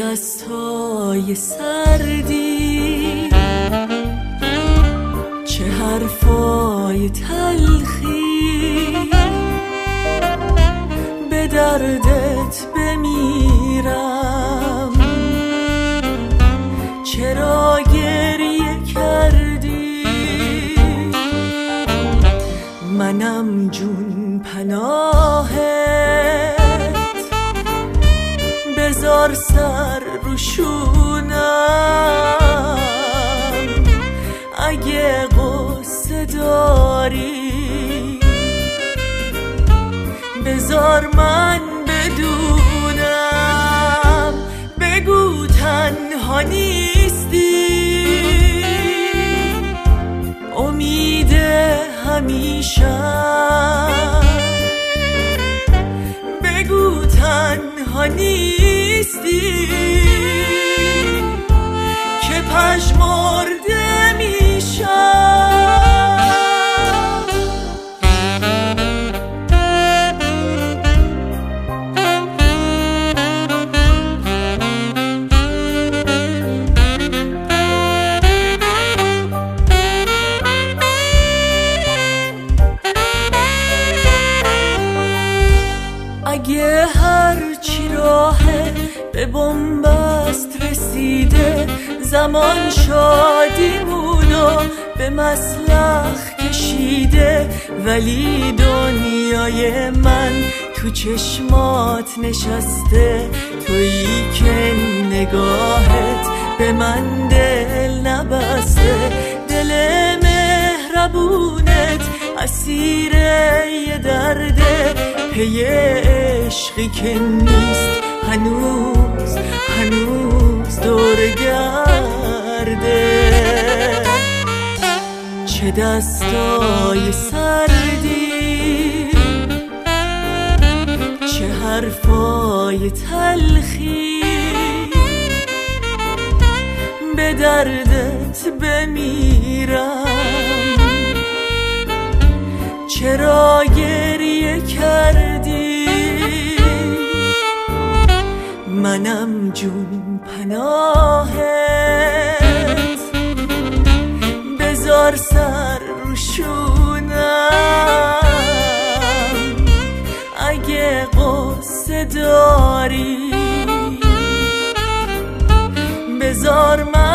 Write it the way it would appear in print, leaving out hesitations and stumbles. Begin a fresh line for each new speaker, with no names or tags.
دستای سردی، چه حرفای تلخی، به دردت بمیرم. چرا گریه کردی؟ منم جون پناهت، بذار سر رو شونم. اگه قصه داری بذار من بدونم. بگو تنها نیستی، امید همیشه. بگو تنها نیستی که پژمرده میشم. اگه هرچی راهه به بنبست رسیده، زمان شادیمونو به مسلخ کشیده، ولی دنیای من تو چشمات نشسته. تویی که نگاهت به من دل نبسته. دل مهربونت اسیر یه درده، پی عشقی که نیست هنوز دور گرده. چه دستای سردی، چه حرفای تلخی، به دردت بمیرم. چرا گریه کردی؟ منم جون پناهت، بذار سر رو شونم. اگه قصه داری بذار من